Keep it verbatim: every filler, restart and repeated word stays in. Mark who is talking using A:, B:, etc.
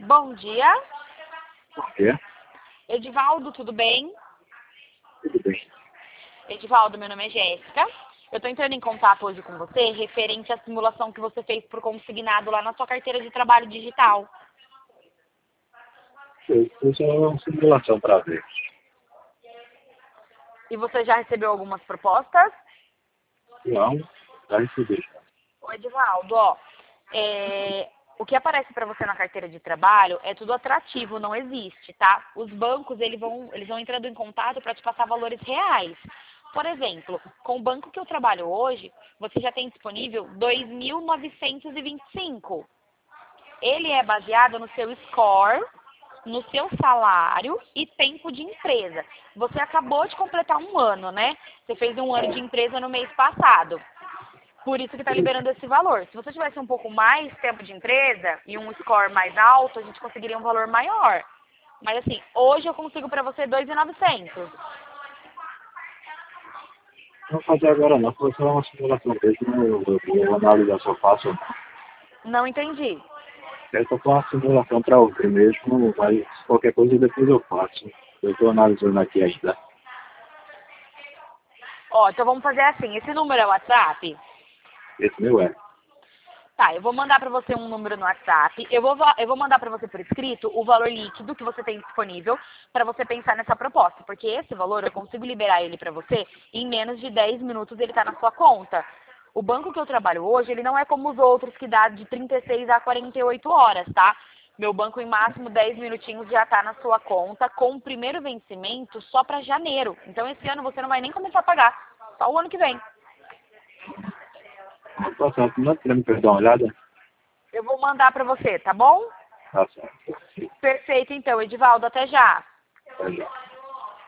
A: Bom dia.
B: Por quê?
A: Edivaldo, tudo bem?
B: Tudo bem.
A: Edivaldo, meu nome é Jéssica. Eu estou entrando em contato hoje com você referente à simulação que você fez por consignado lá na sua carteira de trabalho digital.
B: Eu fiz uma simulação para ver.
A: E você já recebeu algumas propostas?
B: Não, já recebi.
A: Ô, Edivaldo, ó, é, o que aparece para você na carteira de trabalho é tudo atrativo, não existe, tá? Os bancos, eles vão, eles vão entrando em contato para te passar valores reais. Por exemplo, com o banco que eu trabalho hoje, você já tem disponível dois mil novecentos e vinte e cinco. Ele é baseado no seu score, no seu salário e tempo de empresa. Você acabou de completar um ano, né? Você fez um ano de empresa no mês passado. Por isso que está liberando esse valor. Se você tivesse um pouco mais tempo de empresa e um score mais alto, a gente conseguiria um valor maior. Mas assim, hoje eu consigo para você dois mil e novecentos.
B: Não vou fazer agora não, foi só uma simulação mesmo, eu vou analisar se eu faço ou não.
A: Não entendi.
B: Eu estou com uma simulação para ouvir mesmo, mas qualquer coisa depois eu faço. Eu estou analisando aqui ainda.
A: Ó, então vamos fazer assim. Esse número é o WhatsApp?
B: Esse meu é.
A: Tá, eu vou mandar para você um número no WhatsApp. Eu vou, va- eu vou mandar para você por escrito o valor líquido que você tem disponível para você pensar nessa proposta. Porque esse valor eu consigo liberar ele para você em menos de dez minutos ele está na sua conta. O banco que eu trabalho hoje, ele não é como os outros que dá de trinta e seis a quarenta e oito horas, tá? Meu banco em máximo dez minutinhos já está na sua conta com o primeiro vencimento só para janeiro. Então esse ano você não vai nem começar a pagar, só o ano que vem.
B: Vou passar, não queria me perder uma olhada?
A: Eu vou mandar para você, tá bom?
B: Tá certo.
A: Perfeito, então, Edivaldo, até já.
B: Tá já.